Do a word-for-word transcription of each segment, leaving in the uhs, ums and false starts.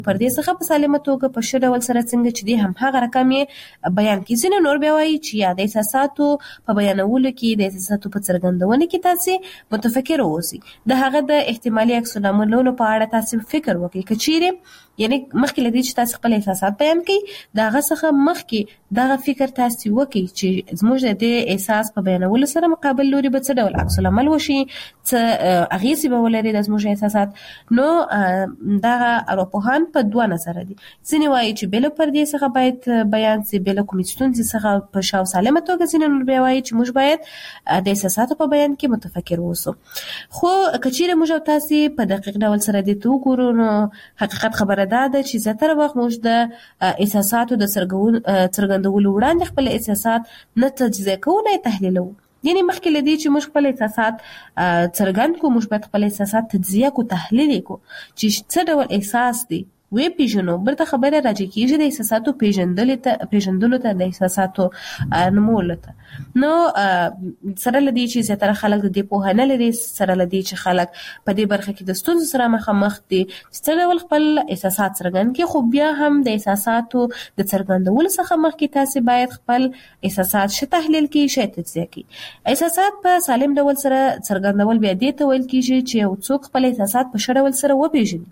پردې څخه په سالمه توګه په ښه ډول سره څنګه چې دی هم هغه رقم یې بیان کړي. ځینې نور بیا وایي چې یا د احساساتو په بیانولو کې د احساساتو په څرګندونه کې تاسې متفکر اوسئ. د هغه د احتمالي عکس العملونو په اړه تاسې فکر وکړئ. که چیرې یعنی مخکې له دې چې تاسې خپل احساسات بیان کړئ د هغه څخه مخکې دغه فکر تاسې وکړئ چې زموږ د دې احساس په بیانولو سره مقابل لوري به څه ډول عکس العمل وشي، څه اغېزې به ولري د زموږ احساسات. نو دغه ارواپوهان په دوه نظره دي. ځینې وایي چې بې له پردې څخه باید بیان سي، بې له کومې ستونزې څخه په ښه او سالمه توګه. ځینې نور بیا وایي چې موږ باید د احساساتو په بیان کې متفکر اوسو. خو که چیرې موږ او تاسې په دقیق ډول سره دې ته وګورو نو حقیقت خبره دا ده چې زیاتره وخت موږ د احساساتو د څرګندولو وړاندې خپل احساسات نه تجزیه کوو نه یې تحلیلوو. یعنی مخکې له دې چې موږ خپل احساسات څرګند کړو موږ باید خپل احساسات تجزیه کړو، تحلیل یې کړو چې څه ډول احساس دی وی پیژنو. برته خبره راځي کېږي د احساساتو پیژندلو ته پیژندلو ته د احساساتو نومولو ته. نو سره له دې چې زیاتره خلک د دې پوهه نه لري، سره له دې چې خلک په دې برخه کې د ستونزو سره مخامخ دي چې څه ډول خپل احساسات څرګند کړي. خو بیا هم د احساساتو د څرګندولو څخه مخکې تاسې باید خپل احساسات ښه تحلیل کړئ، ښه تجزیه کړئ. احساسات په سالم ډول سره څرګندول بیا دې ته ویل کېږي چې یو څوک خپل احساسات په ښه ډول سره وپېژني،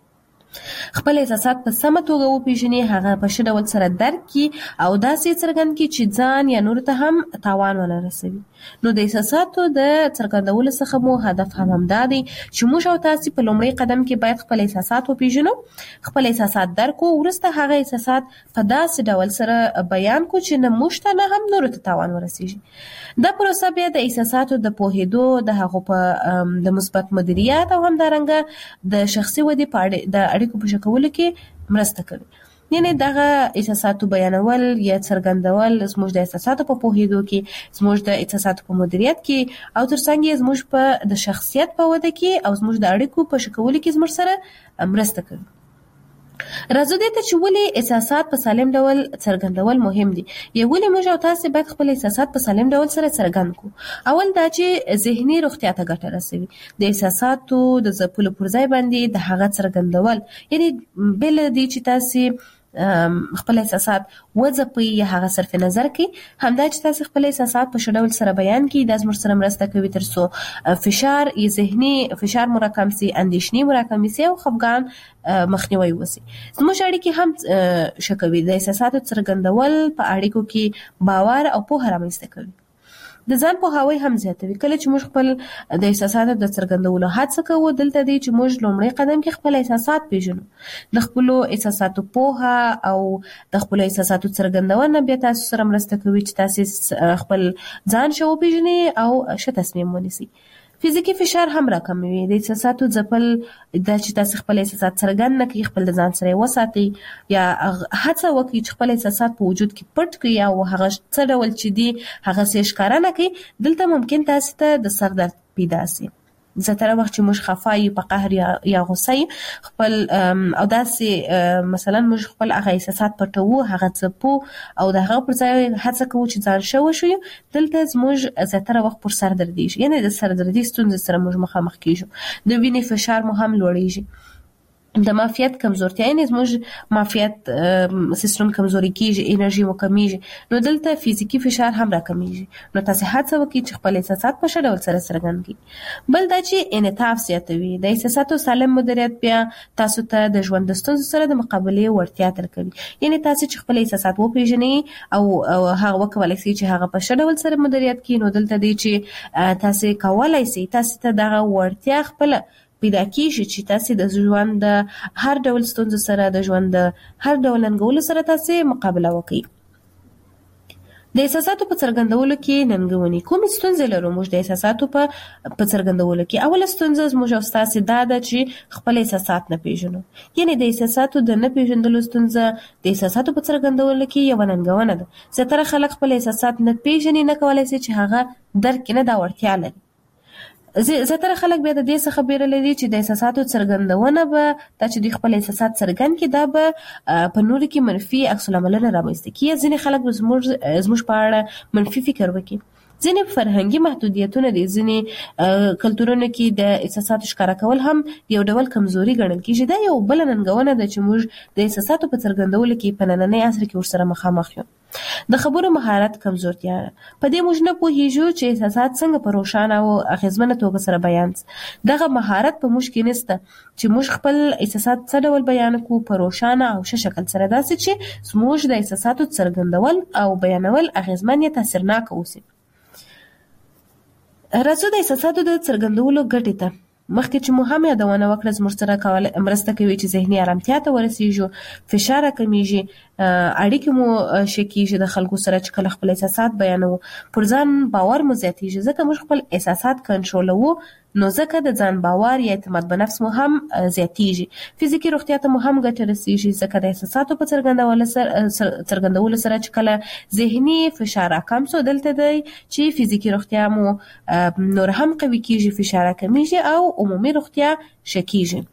خپل احساسات په سمه توګه وپېژني، هغه په ښه ډول سره درک کړي او داسې څرګند کړي چې ځان یا نورو ته هم تاوان ونه رسوي. نو د احساساتو د څرګندولو څخه مو هدف هم همدا دی چې موږ او تاسې په لومړي قدم کې باید خپل احساسات وپېژنو، خپل احساسات درک کړو، وروسته هغه احساسات په داسې ډول سره بیان کړو چې نه موږ ته نه هم نورو ته تاوان ورسیږي. دا پروسه بیا د احساساتو د پوهېدو، د هغو په د مثبت مدیریت او همدارنګه د شخصي ودې په اړه د اړیکو په ښه کولو کې مرسته کوي. یعنی دغه احساساتو بیانول یا څرګندول زموږ د احساساتو په پوهېدو کې، زموږ د احساساتو په مدیریت کې او ترڅنګ یې زموږ په د شخصیت په وده کې او زموږ د اړیکو په ښه کولو کې زموږ سره مرسته کوي. راځو دې ته چې ولې احساسات په سالم ډول څرګندول مهم دي، یا ولې موږ او تاسې باید خپل احساسات په سالم ډول سره څرګند کړو. اول دا چې ذهني روغتیا ته ګټه رسوي. د احساساتو د ځپلو پر ځای باندې د هغه څرګندول، یعنی بې له دې چې تاسې خپل احساسات وځپئ یا هغه صرف نظر کړئ، همدا چې تاسې خپل احساسات په ښه ډول سره بیان کړئ دا زموږ سره مرسته کوي تر څو فشار یا ذهني فشار مو راکم سي، اندېښنې مو راکمې سي او خفګان مخنیوی وسي. زموږ اړیکې هم ښه کوي. د احساساتو څرګندول په اړیکو کې باور او پوهه رامنځته کوي. د ځان پوهاوی هم زیاتوي. کله چې موږ خپل د احساساتو د څرګندولو هڅه کوو دلته دی چې موږ لومړی قدم کې خپل احساسات پیژنو. د خپلو احساساتو پوهه او د خپلو احساساتو څرګندونه بیا تاسو سره مرسته کوي چې تاسې خپل ځان ښه وپېژنئ او ښه تصمیم ونیسئ. فزیکي فشار هم راکموي. د احساساتو ځپل دا چې تاسې خپل احساسات څرګند نه کړئ، خپل د ځان سره یې وساتئ یا هڅه وکړئ چې خپل احساسات په وجود کې پټ کړئ او هغه څه ډول چې دي هغه څه ښکاره نه کړئ. دلته ممکن تاسې ته د سر درد پیدا سي. زیاتره وخت چې موږ خفه یو، په قهر یا یا غوسه یو، خپل او داسې مثلا موږ خپل هغه احساسات پټوو، هغه ځپو او د هغه پر ځای هڅه کوو چې ځان ښه وښیو، دلته زموږ زیاتره وخت پر سر دردېږي. یعنې د سر دردي ستونزې سره موږ مخامخ کېږو. د وینې فشار مو هم لوړېږي. د معافیت کمزورتیا، یعنې زموږ معافیت سیستم کمزوري کېږي، انرژي مو کمیږي. نو دلته فزیکي فشار هم راکمیږي. نو تاسې هڅه وکړئ چې خپل احساسات په ښه ډول سره څرګند کړئ. بل دا چې انعطاف زیاتوي. د احساساتو سالم مدیریت بیا تاسو ته د ژوند د ستونزو سره د مقابلې وړتیا درکوي. یعنې تاسې چې خپل احساسات وپېژنئ او هغه وکولی شئ چې هغه په ښه ډول سره مدیریت کړئ، نو دلته دی چې تاسې کولی شئ، تاسې ته دغه وړتیا خپله پیدا کیږي چې تاسې د ژوند د هر ډول ستونزو سره، د ژوند د هر ډول ننګولو سره تاسې مقابله وکړئ. د احساساتو په څرګندولو کې ننګونې. کومې ستونزې لرو موږ د احساساتو په په څرګندولو کې؟ اوله ستونزه زموږ او ستاسې دا ده چې خپل احساسات نه پېژنو. یعنې د احساساتو د نه پېژندلو ستونزه د احساساتو په څرګندولو کې یوه ننګونه ده. زیاتره خلک خپل احساسات نه پېژني، نه کولی شي چې هغه درک کړي، نه دا وړتیا لري. زیاتره خلک بیا د دې څخه بیره لري چې د احساساتو څرګندونه به دا چې دوی خپل احساسات څرګند کړي دا به په نورو کې منفي عکس العملونه رامنځته کړي. ځینې خلک به زموږ زموږ په اړه منفي فکر وکړي. ځینې فرهنګي محدودیتونه دي، ځینې کلتورونو کې د احساساتو ښکاره کول هم یو ډول کمزوري ګڼل کېږي. دا یو بله ننګونه ده چې موږ د احساساتو په څرګندولو کې په نننۍ عصر کې ورسره مخامخ یو. د خبرو مهارت کمزورتیا، په دې موږ نه پوهیږو چې احساسات څنګه په روښانه او اغیزمنه توګه سره بیان شي. دغه مهارت په موږ کې نشته چې موږ خپل احساسات څه ډول بیان کړو په روښانه او ښه شکل سره، داسې چې زموږ د احساساتو څرګندول او بیانول اغیزمن یا تاثیرناک اوسي. راځو د احساساتو د څرګندولو ګټې ته. مخکې چې مو هم یادونه وکړه، زموږ سره کول مرسته کوي چې ذهني آرامتیا ته ورسیږو، فشار کمیږي، اړیکې مو ښه کیږي د خلکو سره چې کله خپل احساسات بیانوو، پر ځان باور مو زیاتیږي ځکه موږ خپل احساسات کنټرولوو، نو ځکه د ځان باور یا اعتماد په نفس مو هم زیاتیږي. فزیکي روغتیا ته مو هم ګټه رسیږي ځکه د احساساتو په څرګندولو سره څرګندولو سره چې کله ذهني فشار کم شو، دلته دی چې فزیکي روغتیا مو نور هم قوي کیږي، فشار کمیږي او عمومي روغتیا ښه کیږي.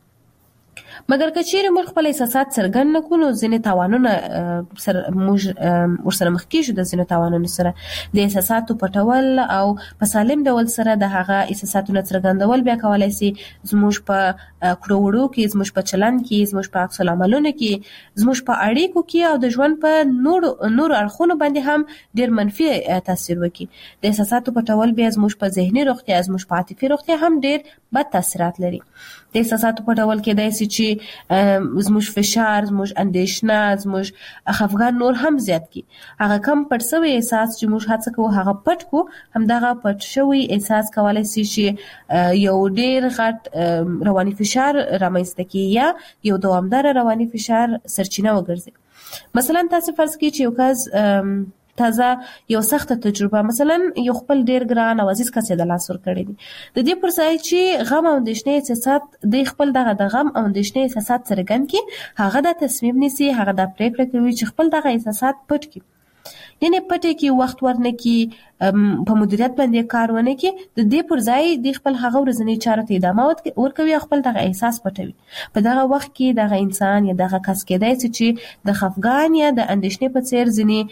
مګر که چیرې موږ خپل احساسات څرګند نه کړو، نو ځینې تاوانونه سره موږ ورسره مخ کیږو. د ځینو تاوانونو سره د احساساتو پټول او په سالم ډول سره د هغه احساساتو څرګندول بیا کولای شي زموږ په کړو وړو کې، زموږ په چلند کې، زموږ په عکس العملونو کې، زموږ په اړیکو کې او د ژوند په نور نور اړخونو باندې هم ډیر منفي تاثیر وکړي. د احساساتو پټول بیا زموږ په ذهني روغتیا، زموږ په عاطفي روغتیا هم ډیر بد تاثیرات لري. د احساساتو پټول کېدای شي چې زموږ فشار، زموږ اندېښنه، زموږ خفګان نور هم زیات کړي. هغه کم پټ شوی احساس چې موږ هڅه کوو هغه پټ کړو، همدغه پټ شوی احساس کولای شي چې یو ډیر غټ رواني فشار رامنځته کړي یا یو دوامدار رواني فشار سرچینه وګرځي. مثلا تاسو فرض کړئ چې یو کس تازه یو سخته تجربه، مثلا یو خپل ډیر ګران او عزیز کس د لاس ور کړی دي، د دې پر ځای چې غم او اندېښنې احساسات د خپل دغه د غم او اندېښنې احساسات څرګند کړي، هغه د تصمیم نیسي، هغه د پریکړه کوي چې خپل دغه احساسات پټ کړي، یعنی پټ کې وخت ورنه کې، په مدیریت باندې کار ونه کې، د دې پر ځای د خپل هغه ورځنی چارو ته ادامه ورکوي او خپل دغه احساس پټوي. په دغه وخت کې دغه انسان یا دغه کس کېدای شي چې د خفګان یا د اندېښنې په څیر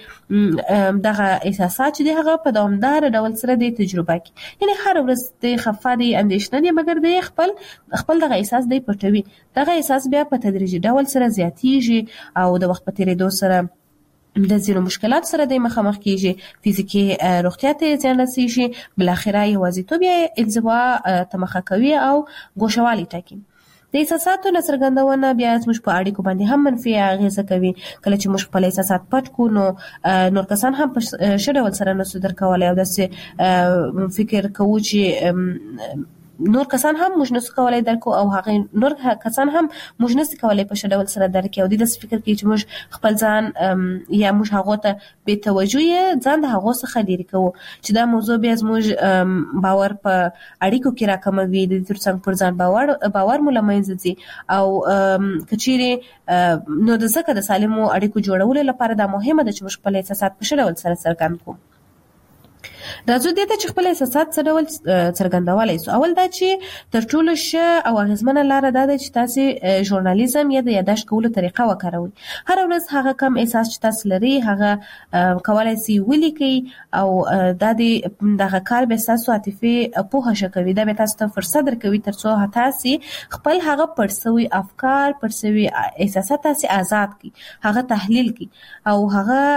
ځینې دغه احساسات چې هغه په دوامدار ډول سره د تجربه کوي، یعنی هر ورځ د خفه دي، اندېښنه دي، مګر د خپل خپل دغه احساس دی پټوي. دغه احساس بیا په تدریجي ډول سره زیاتیږي او د وخت په تیریدو سره د ځینو مشکلات سره د مخامخ کیږي، فزیکي روغتیا ته زیان رسیږي، بل اخره یوازیتوب یا انزوا ته مخه کوي او ګوښوالي ټاکي. د احساساتو څرګندونه بیا زموږ په اړیکو باندې هم منفي اغیزه کوي. کله چې موږ خپل احساسات پټ کړو، نو نور کسان هم په ښه ډول سره نشو درک کولی او داسې فکر کوو چې نور کسان هم موږ نشو کولای درک او هغه نور کسان هم موږ نشو کولای په ښه ډول سره درک او د دې فکر کوي چې موږ خپل ځان یا موږ هغه ته بې توجهي ځان د هغه څخه لرې کوو، چې دا موضوع بیا زموږ باور په اړیکو کې راکموي، د دې ترڅنګ پر ځان باور باور مو له منځه ځي او کچېرې نو د ځکه د سالمو اړیکو جوړولو لپاره دا مهمه ده چې موږ خپل احساسات په ښه ډول سره څرګند کړو. راځو دې ته چې خپل احساسات څه ډول څرګندولی شو. اول دا چې تر ټولو ښه او اغېزمنه لاره دا ده چې تاسې ژورنالیزم یا د یاداشت کولو طریقه وکاروئ. هره ورځ هغه کم احساس چې تاسو لرئ هغه کولی شئ ولیکئ او دا د دغه کار به ستاسو عاطفي پوهه ښه کوي. دا به تاسو ته فرصت درکوي تر څو تاسې خپل هغه پټ شوي افکار، پټ شوي احساسات تاسې آزاد کړئ، هغه تحلیل کړئ او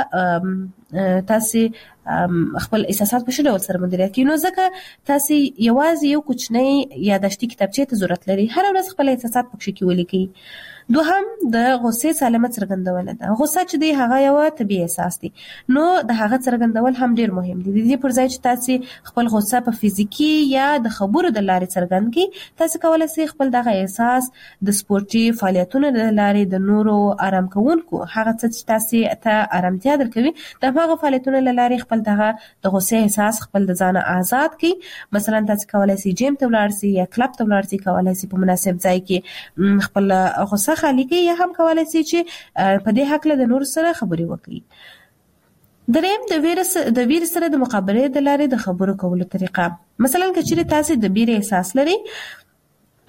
هغه تاسې خپل احساسات په ښه ډول سره مدیریت کړئ. نو ځکه تاسې یوازې یو کوچنی یاداشتي کتابچې ته ضرورت لري. هره ورځ خپل احساسات پکښې کې ولیکئ. دوهم د غصې سالمه څرګندونه ده. غصه چې دی هغه یو طبیعي احساس دی، نو د هغه څرګندول هم ډیر مهم دي. د دې پر ځای چې تاسې خپل غصه په فزیکي یا د خبرو د لارې څرګند کړئ، تاسې کولی شئ خپل دغه احساس د سپورتي فعالیتونو د لارې د نورو آرام کوونکو هغه څه چې تاسې ته آرامتیا درکوي، د هغه فعالیتونو له لارې خپل دغه د غصې احساس خپل د ځانه آزاد کړئ. مثلا تاسې کولی شئ جیم ته ولاړ شئ یا کلب ته ولاړ شئ، کولی شئ په مناسب ځای کې خپل غصه خالی کړئ، یا هم کولی شئ چې په دې هکله د نورو سره خبرې وکړئ. دریم د ویرې د ویرې سره د مقابلې د لارې د خبرو کولو طریقه. مثلا که چیرې تاسې د ویرې احساس لرئ،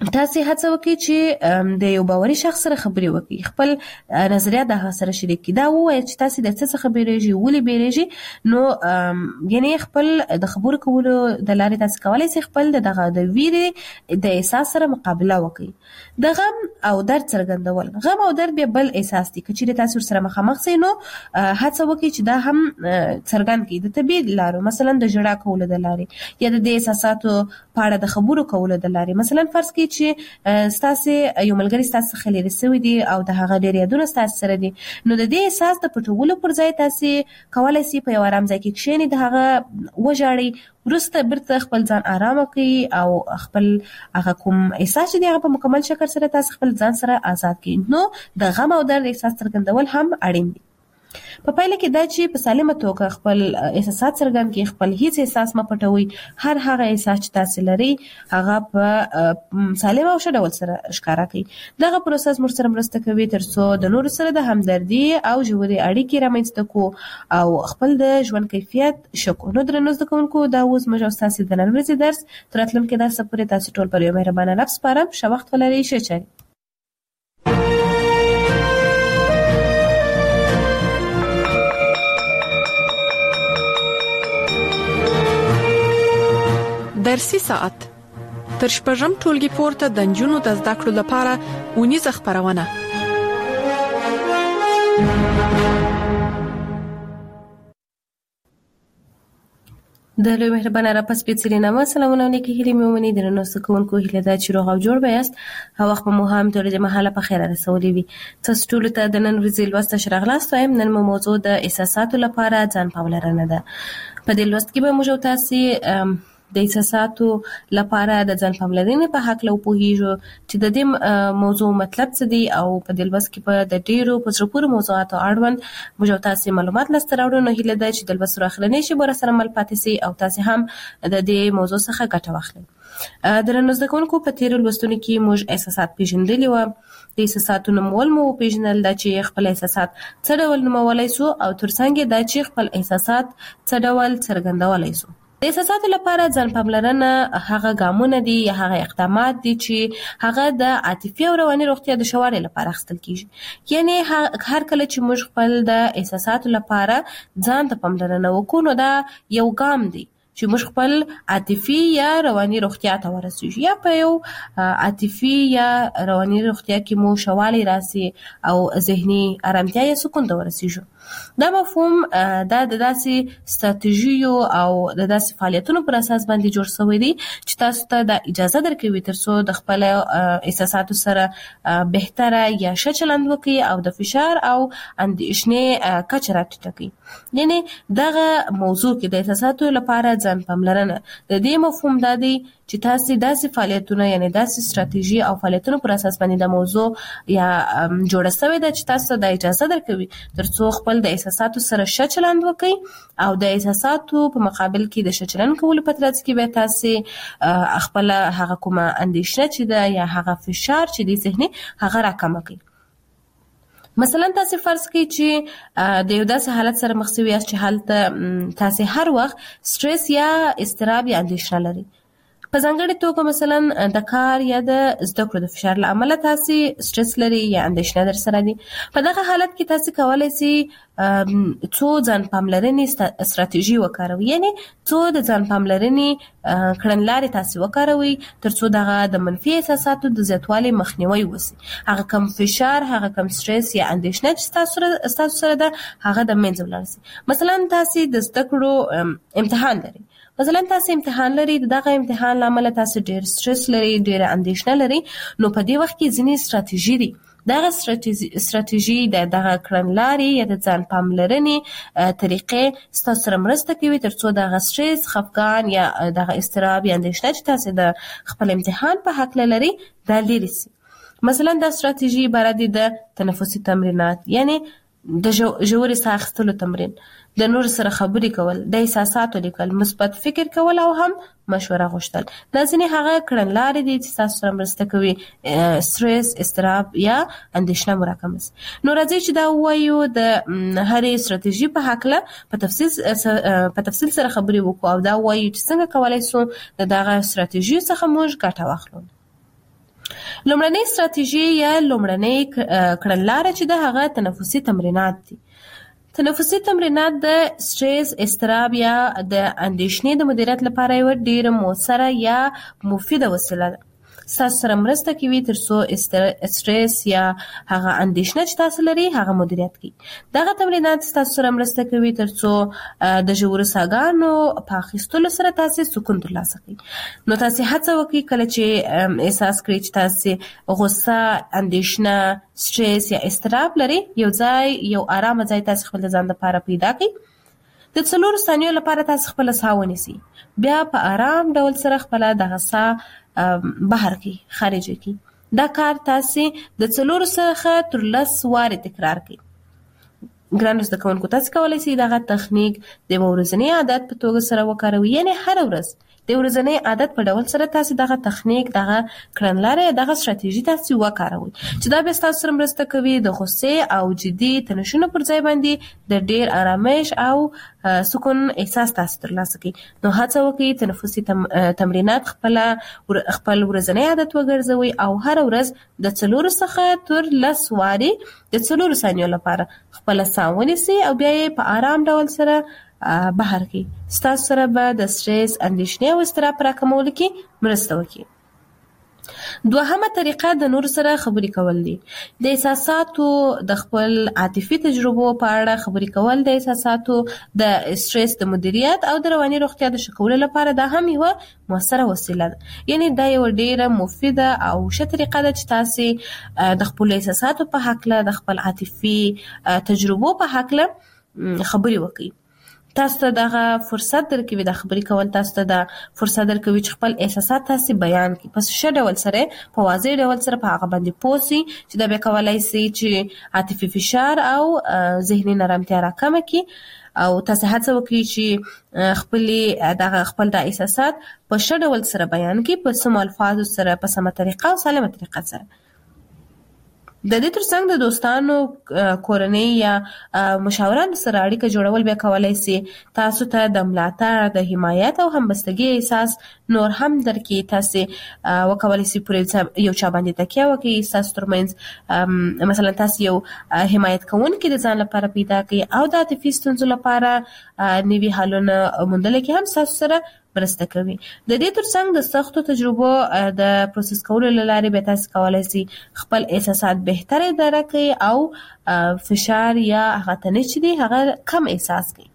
تاسې هڅه وکړئ چې د یو باوري شخص سره خبرې وکړئ، خپل نظریات د هغه سره شریک کړئ، دا ووایئ چې تاسې د څه څخه بیریږئ، ولې بیریږئ. نو یعنې خپل د خبرو کولو د لارې تاسې کولی شئ خپل د دغه د ویرې د احساس سره مقابله وکړئ. د غم او درد څرګندول، غم او درد بیا بل احساس دی، که چیرې تاسې ورسره مخامخ شئ نو هڅه وکړئ چې دا هم څرګند کړئ د طبیعي لارو، مثلا د ژړا کولو د لارې یا د دې احساساتو په اړه د خبرو کولو د لارې. مثلا فرض کړئ چې ستاسې یو ملګری ستاسې څخه لرې شوی دی او د هغه ډېر یادونه ستاسې سره دي، نو د دې احساس د پټولو پر ځای تاسې کولی شئ په یو ارام ځای کې کښېنئ، د هغه وژاړئ، وروسته بیرته خپل ځان آرامه کړئ او خپل هغه کوم احساس چې دی هغه په مکمل شکل سره تاسې خپل ځان سره آزاد کړئ. نو د غم او درد احساس څرګندول هم اړین دي. په پایله کې دا چې په سالمه توګه خپل احساسات څرګند کړئ، خپل هیڅ احساس مه پټوئ، هر هغه احساس چې تاسې لرئ هغه په سالم او ښه ډول سره ښکاره کړئ. دغه پروسس موږ سره مرسته کوي تر څو د نورو سره د همدردي او ژورې اړیکې رامنځته کړو او خپل د ژوند کیفیت ښه کړو. نو درنو زده کوونکو، دا اوس موږ او ستاسې د نن ورځې درس تر راتلونکي درسه پورې تاسې ټول پر یو مهربانه رب سپارم. ښه وخت ولرئ، ښه چارې. درسي ساعت تر شپږم ټولګي پورته د نجونو د زده کړو لپاره اونیزه خپرونه. د لوی مهربانه رب سپېڅلي نامه سلامونه او نیکې هیلې مې ومنئ. درنو زده کوونکو، هیله ده چې روغ او جوړ به یاست، هغه وخت به مو هم تر دې مهاله په خیره رسولې وي. تاسو ټولو ته د نن ورځې لوست ته ښه راغلاست وایم. نن مو موضوع د احساساتو لپاره ځان پاملرنه ده. په دې لوست کې به موږ او تاسې د احساساتو لپاره د ځان پاملرنې په هکله وپوهیږو چې د دې موضوع مطلب څه دی او په دې لوست کې به د ډېرو په زړه پورې موضوعاتو اړوند موږ او تاسې معلومات لاسته راوړو. نو هیله ده چې د لوست اخرنۍ شی به راسره مل پاتې سئ او تاسې هم د دې موضوع څخه ګټه واخلئ. درنو زده کوونکو، په تېرو لوستونو کې موږ احساسات پیژندلي وو. د احساساتو نومول مو وپېژنل، دا چې خپل احساسات څه ډول نومولی سو او ترڅنګ دا چې خپل احساسات څه ډول څرګندولی سو. د احساساتو لپاره ځان پاملرنه هغه ګامونه دي یا هغه اقدامات دي چې هغه د عاطفي او رواني روغتیا د ښه والي لپاره اخیستل کیږي. یعنی هر کله چې موږ خپل د احساساتو لپاره ځان ته پاملرنه وکړو نو دا یو ګام دی چې موږ خپل عاطفي یا رواني روغتیا ته ورسیږو، یا په یو عاطفي یا رواني روغتیا کې مو ښه والی راسي او ذهني ارامتیا یا سکون ته ورسیږو. دا مفهوم دا د داسې ستراتیژیو او د داسې فعالیتونو پر اساس باندې جوړ شوی دی چې تاسو ته د اجازه درکوي تر څو د خپل احساساتو سره بهتره یا ښه چلند وکړي او د فشار او اندېښنې کچه راټیټه کړي. یعنی دغه موضوع کې د احساساتو لپاره ځان پاملرنه د دې مفهوم دا دی چې تاسې داسې فعالیتونه یعنی داسې ستراتیژي او فعالیتونو پر اساس باندې د موضوع یا جوړه شوې ده چې تاسو ته د اجازه درکوي تر څو خپل د احساساتو سره ښه چلند وکړئ او د احساساتو په مقابل کې د ښه چلند کولو په ترڅ کې به تاسې خپل هغه کومه اندېښنه چې ده یا هغه فشار چې دی ذهني هغه راکمه کړئ. مثلا تاسې فرض کړئ چې د یو داسې حالت سره مخ شوي یاست چې هلته تاسې هر وخت سټرس یا اضطراب یا اندېښنه لرئ. په ځانګړې توګه مثلا د کار یا د زده کړو د فشار له امله تاسې سټرس لري یا اندېښنه در سره دي. په دغه حالت کې تاسې کولی شئ څو ځان پاملرنې ستراتیژي وکاروئ، یعنی څو د ځان پاملرنې کړنلارې تاسې وکاروئ تر څو دغه د منفي احساساتو د زیاتوالي مخنیوی وشي. هغه کم فشار، هغه کم سټرس یا اندېښنه چې ستاسو سره ده هغه د منځه ولاړ شي. مثلا تاسې د زده کړو امتحان لرئ، مثلا تاسې امتحان لري، دغه امتحان له امله تاسې ډېر سټرس لري، ډېره اندېښنه لري، نو په دې وخت کې ځینې ستراتیژي دي. دغه ستراتیژي د دغه کړنلارې یا د ځان پاملرنې طریقې ستاسو سره مرسته کوي تر څو دغه سټرس، خفګان یا دغه اضطراب یا اندېښنه چې تاسې د خپل امتحان په هکله لري دا لرې شي. مثلا دا ستراتیژي عبارت دي د تنفسي تمرینات، یعنی د ژورې ساه اخیستلو تمرین، د نور سره خبرې کول، د احساساتو لیکل، مثبت فکر کول او هم مشوره غوښتل. دا ځینې هغه کړنلارې دي چې تاسو سره مرسته کوي سټرس، اضطراب یا اندېښنه مو راکمه شي. نو راځئ چې دا ووایو د هرې ستراتیژي په هکله په تفصیل په تفصیل سره خبرې وکړو او دا ووایو چې څنګه کولی شو د دغه ستراتیژیو څخه موږ ګټه واخلو. لومړنۍ ستراتیژي یا لومړنۍ کړنلاره چې د هغه تنفسي تمرینات دي. تنفسي تمرینات د سټریس، اضطراب یا د اندېښنې د مدیریت لپاره یو ډېر مؤثره یا مفیده وسیله ده. ستاسو سره مرسته کوي تر څو سټریس یا هغه اندېښنه چې تاسو لري هغه مدیریت کړئ. دغه تمرینات ستاسو سره مرسته کوي تر څو د ژورو ساګانو په اخیستلو سره تاسو سکون ترلاسه کړئ. نو تاسو هڅه وکړئ کله چې احساس کړئ چې تاسو غوسه، اندېښنه، سټریس یا اضطراب لري، یو ځای یو آرامه ځای تاسو خپل ځان لپاره پیدا کړئ. د څلورو ثانیو لپاره تاسو خپل ساه ونیسئ. بیا په آرام ډول سره خپل دغه ساه بهر کی خارج کی. دا کار تاسو د څلورو څخه تر لس واره تکرار کړئ. ګرانو زده کوونکو، تاسو کولی شئ دغه تخنیک د ورځني عادت په توګه سره وکاروئ، یعنی هر ورځ د ورځنی عادت په ډول سره تاسو دغه تخنیک، دغه کړنلاره، دغه ستراتیژي تاسو وکاروئ چې دا به تاسو سره مرسته کوي د غوسې او جدي تنشونو پر ځای باندې د ډیر آرامش او سکون احساس تاسو ترلاسه کړئ. نو هڅه وکړئ تنفسي تم، تمرینات خپل خپل ورځنی عادت وګرځوئ او هر ورځ د څلورو څخه تر لس وارې د څلورو ثانیو لپاره خپل ساه ونیسئ او بیا یې په آرام ډول سره بهر کی. ستاسو سره به د سټریس، اندېښنې او اضطراب په راکمولو کې مرسته وکړي. دوهمه طریقه د نور سره خبرې کول دي. د احساساتو د خپل عاطفي تجربو په اړه خبرې کول د احساساتو د سټریس د مدیریت او د رواني روغتیا د ښه کولو لپاره دا هم یو موثره وسیله ده. یعنی دا یو ډیره مفیده او ښه طریقه ده چې تاسو د خپل احساساتو په هکله، د خپل عاطفي تجربو په هکله خبرې وکړئ. تاسو ته دغه فرصت درکوي، د خبرې کول تاسو ته د فرصت درکوي چې خپل احساسات تاسو بیان کړئ په ښه ډول سره، په واضح ډول سره په هغه باندې پوه شئ چې دا به کولای شي چې عاطفي فشار او ذهني نرمتیا راکمه کړي او تاسو هڅه وکړئ چې خپل دغه خپل د احساسات په ښه ډول سره بیان کړئ، په سمو الفاظو سره، په سمه طریقه او سالمه طریقه سره. د دې ترڅنګ د دوستانو، کورنۍ یا مشاورانو سره اړیکه جوړول بیا کولای شي تاسو ته د ملاتړ، د حمایت او همبستګۍ احساس نور هم درکړي. تاسو وکولای شئ پر یو چا باندې تکیه وکړئ، تاسو ترمنځ مثلا تاسو یو حمایت کوونکی د ځان لپاره پیدا کړئ او د عاطفي ستونزو لپاره نوي حلونه موندل کې هم تاسو سره مرسته کوي. د دې ترڅنګ د سختو تجربو د پروسس کولو له لارې به تاسو کولای شئ خپل احساسات بهتر اداره کړئ او فشار یا هغه تنش چې دی هغه کم احساس کړئ.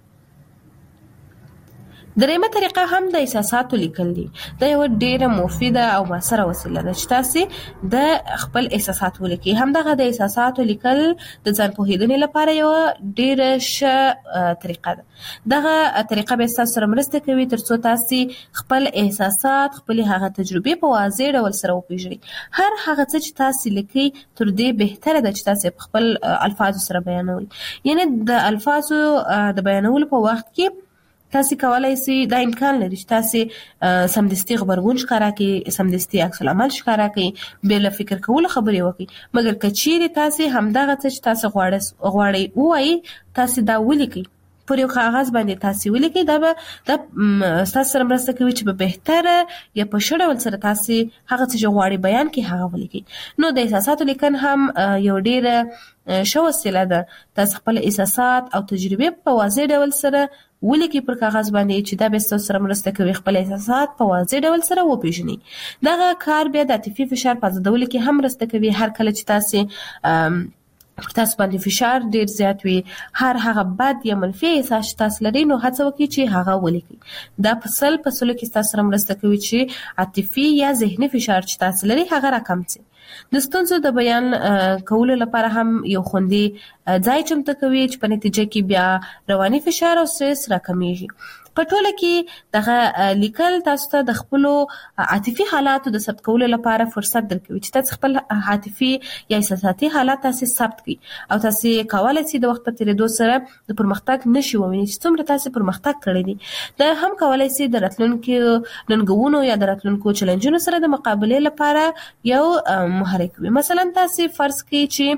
درېیمه طریقه هم د احساساتو لیکل دي. دا یو ډیره مفیده او موثره وسیله ده چې تاسو د خپل احساسات ولیکئ. همدغه د احساساتو لیکل د ځان پوهېدنې لپاره یو ډیره ښه طریقه ده. دغه طریقه به تاسو سره مرسته کوي تر څو تاسو خپل احساسات، خپل هغه تجربې په واضح ډول سره وپېژنئ. هر هغه څه چې تاسو لیکئ تر دې بهتره ده چې تاسو خپل الفاظو سره بیانوئ. یعنی د الفاظو د بیانولو په وخت کې تاسو کولای شئ، دا امکان لري چې تاسو سمدستي غبرګون ښکاره کړئ، سمدستي عکس العمل ښکاره کړئ، بې له فکر کولو خبرې وکړئ. مګر که چیرې تاسو همدغه څه چې تاسو غواړئ ووایئ تاسو دا ولیکئ، پر یو کاغذ باندې تاسو ولیکئ. دا به دا تاسو سره مرسته کوي چې په بهتره یا په ښه ډول سره تاسو هغه څه چې غواړئ بیان کړئ هغه ولیکئ. نو د احساساتو لیکن هم یو ډیره ښه وسیله ده. تاسو خپل احساسات او تجربې په واضح ډول سره ولیکئ پر کاغذ باندې چې دا به تاسو سره مرسته کوي خپل احساسات په واضح ډول سره وپېژنئ. دغه کار بیا د عاطفي فشار په ازادولو کې هم مرسته کوي. هر کله چې تاسو پر تاسو باندې فشار ډیر زیات وي، هر هغه بد یا منفي احساس تاسو لري، نو هڅه وکړئ چې هغه ولیکئ. دا په سل په سلو کې تاسو سره مرسته کوي چې عاطفي یا ذهني فشار چې تاسو لري هغه راکم شي. د ستونزو د بیان کولو لپاره هم یو خوندي ځای چمتو کوي چې په نتیجه کې بیا رواني فشار او سټرس راکمیږي. په ټوله کې دغه لیکل تاسو ته د خپل عاطفي حالاتو د ثبت کولو لپاره فرصت درکوي چې تاسو خپل عاطفي یا احساساتي حالات تاسو ثبت کړئ او تاسو کولای شئ د وخت په تیریدو سره د پرمختګ نشي ووینئ چې څومره تاسو پرمختګ کړی دی. دا هم کولای شئ د راتلونکو ننګونو یا د راتلونکو چیلنجونو سره د مقابله لپاره یو محرک وي. مثلا تاسو فرض کړئ چې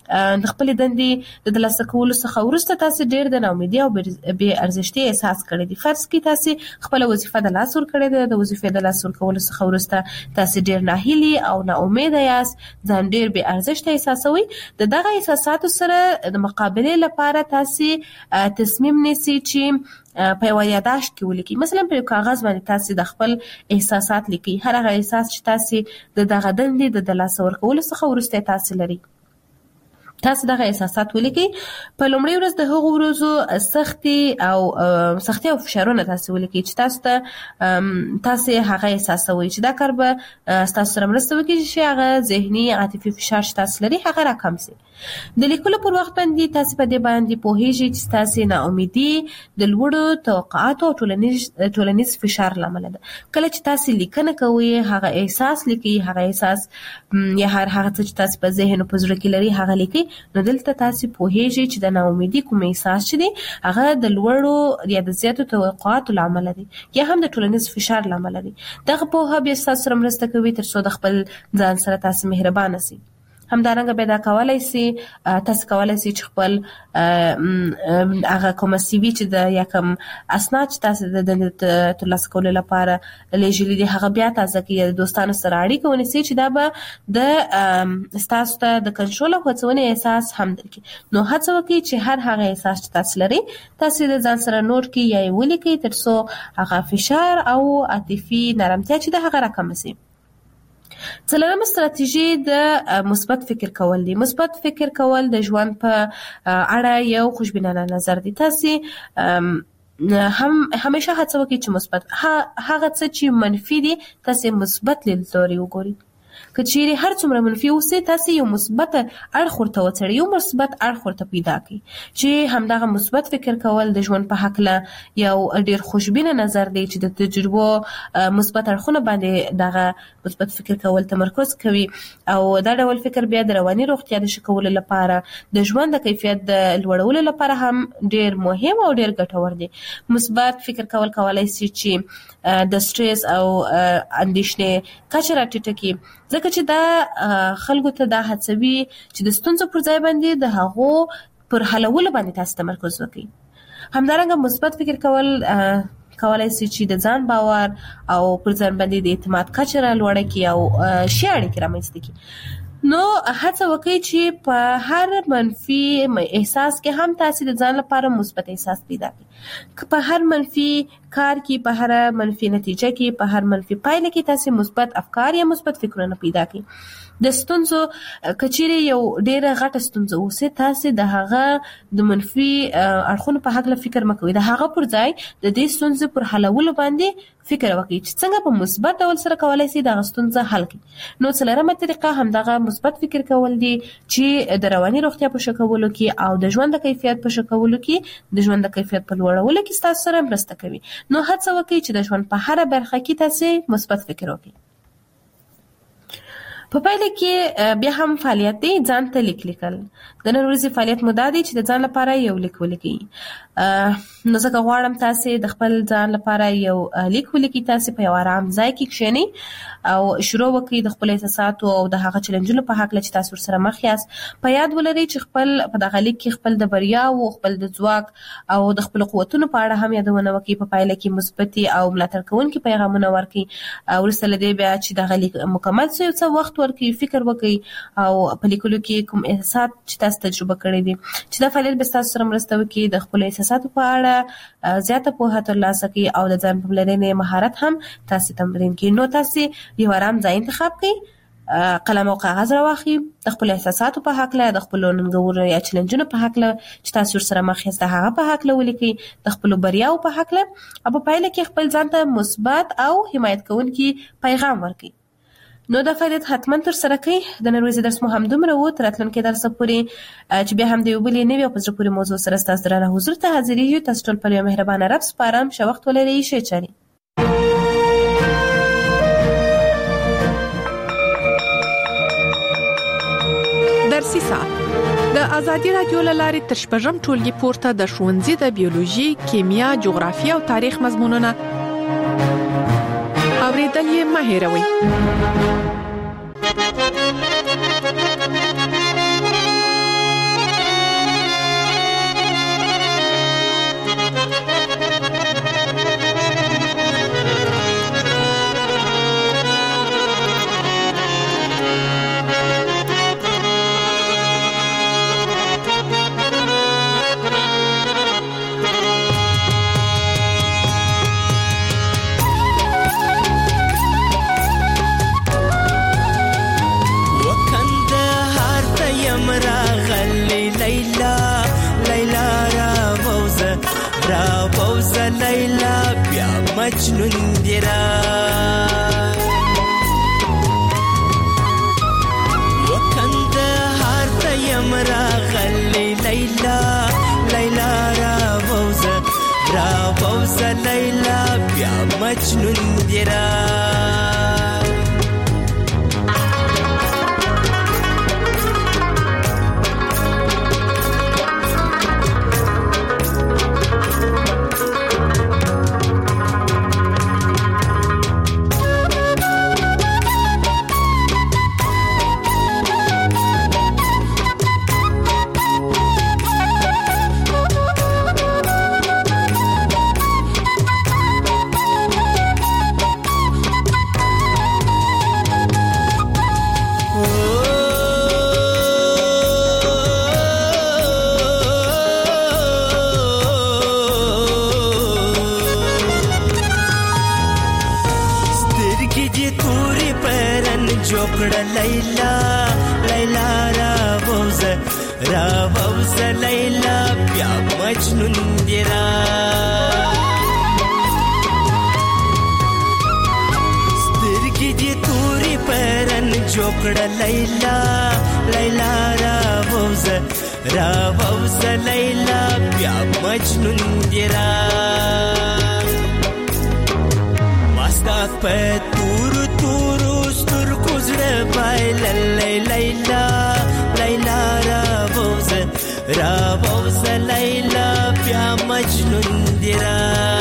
د خپل دندې د ترلاسه کولو څخه وروسته تاسو ډیر د ناامیدۍ او بې ارزښتۍ احساس کړی دی. فرض کړئ تاسو خپل وظیفه د لاس ور کړې ده، د وظیفې د لاس ور کولو څخه وروسته تاسو ډیر ناهیلي او ناامید یاست، ځان ډیر بې ارزښت احساسوي. د دغه احساساتو سره د مقابله لپاره تاسو تصمیم نیسئ چې په یو یاداشت کې ولیکئ. مثلا په کاغذ باندې تاسو د خپل احساسات لیکئ، هر هغه احساس چې تاسو د دغه دندې د ترلاسه ورکولو څخه وروسته تاسو لري. تاسو دغه احساسات ولیکئ. په لومړي ورځ د هغو ورځو سختي او سختي او فشارونه تاسو ولیکئ چې تاسو ته تاسو هغه احساسوي چې دا کار به تاسو سره مرسته وکړي چې هغه ذهني عاطفي فشار چې تاسو لري هغه راکم شي. د لیکلو پر وخت باندې تاسو په دې باندې پوهیږئ چې تاسو ناامیدي د لوړو توقعاتو او ټولنیز ټولنیز فشار لامل ده. کله چې تاسو لیکنه کوئ هغه احساس لیکئ، هغه احساس یا هر هغه څه چې تاسو په ذهن او په زړه کې لري هغه لیکئ. نو دلته تاسو پوهیږئ چې د ناامیدي کوم احساس چې دی هغه د لوړو یا د زیاتو توقعاتو لامل دی یا هم د ټولنیز فشار لامل دی. دغه پوهه بیا تاسو سره مرسته کوي تر څو د خپل ځان سره تاسو مهربانه شئ. همدارنګه به دا کولای شي تاسو کولای شئ چې خپل هغه کومه سی وي چې د یا کوم اسناد چې تاسو د دندې ترلاسه کولو لپاره لیږلي دي هغه بیا تازه کړئ، د دوستانو سره اړیکه ونیسئ چې دا به د ستاسو ته د کنټرول او هڅونې احساس هم درکړي. نو هڅه وکړئ چې هر هغه احساس چې تاسو لري تاسو د ځان سره نوٹ کړئ یا یې ولیکئ تر څو هغه فشار او عاطفي نرمتیا چې د هغه راکمه شي. څلورمه ستراتیژي د مثبت فکر کول دی. مثبت فکر کول د ژوند په اړه یو خوشبینانه نظر دی. تاسو هم همیشه هڅه وکړئ چې مثبت هغه څه چې منفي دي تاسو مثبت لیدلوري وګورئ. که چیرې هر څومره منفي اوسئ تاسو یو مثبت اړخ ورته وڅېړئ، یو مثبت اړخ ورته پیدا کړئ چې همدغه مثبت فکر کول د ژوند په هکله یو ډېر خوشبینه نظر دی چې د تجربو مثبت اړخونه باندې دغه مثبت فکر کول تمرکز کوي او دا ډول فکر بیا د رواني روغتیا د ښه کولو لپاره د ژوند د کیفیت د لوړولو لپاره هم ډېر مهم او ډېر ګټور دی. مثبت فکر کول کولای شي چې د سټرس او اندېښنې کچه راټیټه کړي، ځکه چې دا خلکو ته دا هڅوي چې د ستونزو پر ځای باندې د هغو پر حلولو باندې تاسو تمرکز وکړئ. همدارنګه مثبت فکر کول کولای شي چې د ځان باور او پر ځان باندې د اعتماد کچه لوړه کړي او ښې اړیکې رامنځته کړي. نو هڅه وکړئ چې په هر منفي احساس کې هم تاسو د ځان لپاره مثبت احساس پیدا کړئ. که په هر منفي کار کې، په هر منفي نتیجه کې، په هر منفي پایله کې تاسو مثبت افکار یا مثبت فکرونه پیدا کړئ. د ستونزو کچېرې یو ډېره غټه ستونزه اوسي تاسو د هغه د منفي اړخونو په هکله فکر مه کوئ، د هغه پر ځای د دې ستونزې پر حلولو باندې فکر وکړئ چې څنګه په مثبت ډول سره کولای شئ دغه ستونزه حل کړئ. نو څلورمه طریقه همدغه مثبت فکر کول دي چې د رواني روغتیا په ښه کولو کې او د ژوند د کیفیت په ښه کولو کې د ژوند د کیفیت په لوړولو کې ستاسو سره مرسته کوي. نو هڅه وکړئ چې د ژوند په هره برخه کې تاسو مثبت فکر وکړئ. په پایله کې بیا هم فعالیت دی ځان ته لیک لیکل. د نن ورځې فعالیت مو دا دی چې د ځان لپاره یو لیک ولیکئ. نو ځکه غواړم تاسو د خپل ځان لپاره یو لیک ولیکئ. تاسو په یو آرام ځای کې کښېنئ او شروع وکړئ د خپل احساساتو او د هغه چیلنجونو په هکله چې تاسو ورسره مخ یاست. په یاد ولرئ چې خپل په دغه لیک کې خپل د بریاوو، خپل د ځواک او د خپلو قوتونو په اړه هم یادونه وکړئ. په پایله کې مثبتې او ملاتړ کوونکي پیغامونه ورکړئ. وروسته له دې بیا چې دغه لیک مکمل شي یو څه وخت ورکړئ، فکر وکړئ او په لیکلو کې کوم احساسات چې تاسو تجربه کړی دي چې دا فعالیت به تاسو سره مرسته وکړي د خپل احساساتو په اړه زیاته پوهه ترلاسه کړئ او د ځان پاملرنې مهارت هم تاسو تمرین کړئ. نو تاسو یو آرام ځای انتخاب کړئ، قلم او کاغذ راواخلئ، د خپل احساساتو په هکله، د خپلو ننګونو یا چیلنجونو په هکله چې تاسو ورسره مخ یاست د هغه په هکله ولیکئ، د خپلو بریاوو په هکله او په پایله کې خپل ځان ته مثبت او حمایت کوونکي پیغام ورکړئ. نو دا فعالیت حتما تر سره کړئ. د نن ورځې درس مو همدومره و. تر راتلونکي درسه پورې چې بیا هم د یو بلې نوې او په زړه پورې موضوع سره ستاسو درانه حضور ته حاضرېږو. تاسو ټول پر یو مهربانه رب سپارم. ښه وخت ولرئ. ښې چارې. درسي ساعت د ازادي رادیو له لارې تر شپږم ټولګي پورته د ښوونځي د بیولوژي، کیمیا، جغرافیه او تاریخ مضمونونه اوریدل یې مه هېروئ. مجنون دی را وکندهار ته یم راغلی لیلا لیلا راووزه راووزه لیلا بیا مجنون دی را جوکړه لیلا لیلا راووزه راووزه لیلا بیا مجنون دی را سترګې دې تورې پرن جوکړه لیلا لیلا راووزه راووزه لیلا بیا مجنون دی را مستا په تورو تورو سترګو زړه بایلل لیلا لیلا راووزه راووزه لیلا بیا مجنون دی را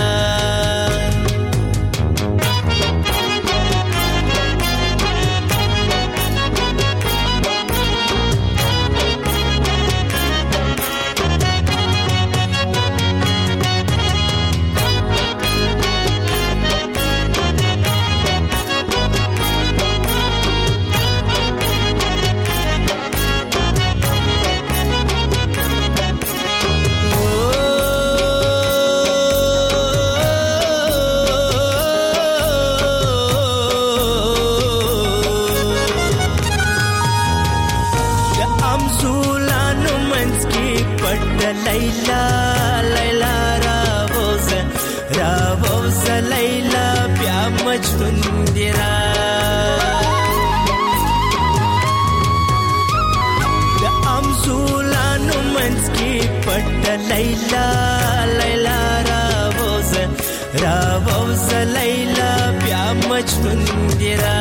لیلا لیلا راووزه راووزه لیلا بیا مجنون دی را د امزولانو منځ کې پټ لیلا لیلا راووزه راووزه لیلا بیا مجنون دی را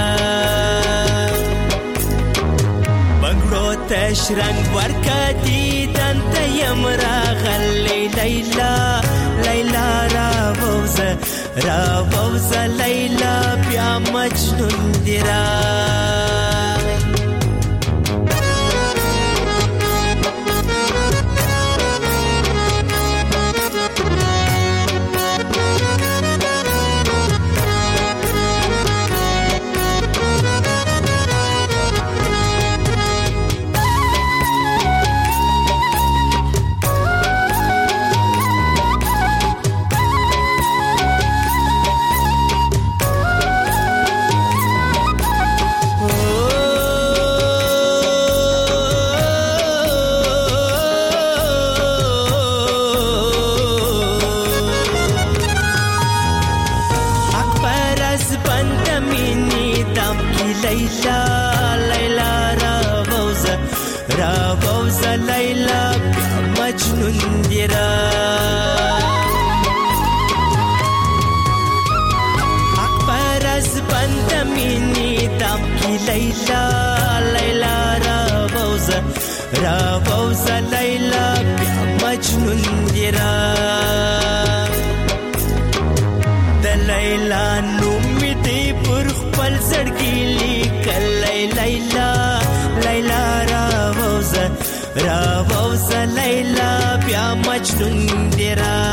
بنګړو ته شرنګ ورکا دیدن ته یم راغلی لیلا لیلا راووزه راووزه لیلا بیا مجنون دی را لیلا لیلا راووزه راووزه لیلا بیا مجنون دی را حق پرست بند مینی دم کی لیلا لیلا راووزه راووزه لیلا بیا مجنون دی را د لیلا نوم دی پر خپل زړګي لیکل لیلا لیلا راووزه راووزه لیلا بیا مجنون دی را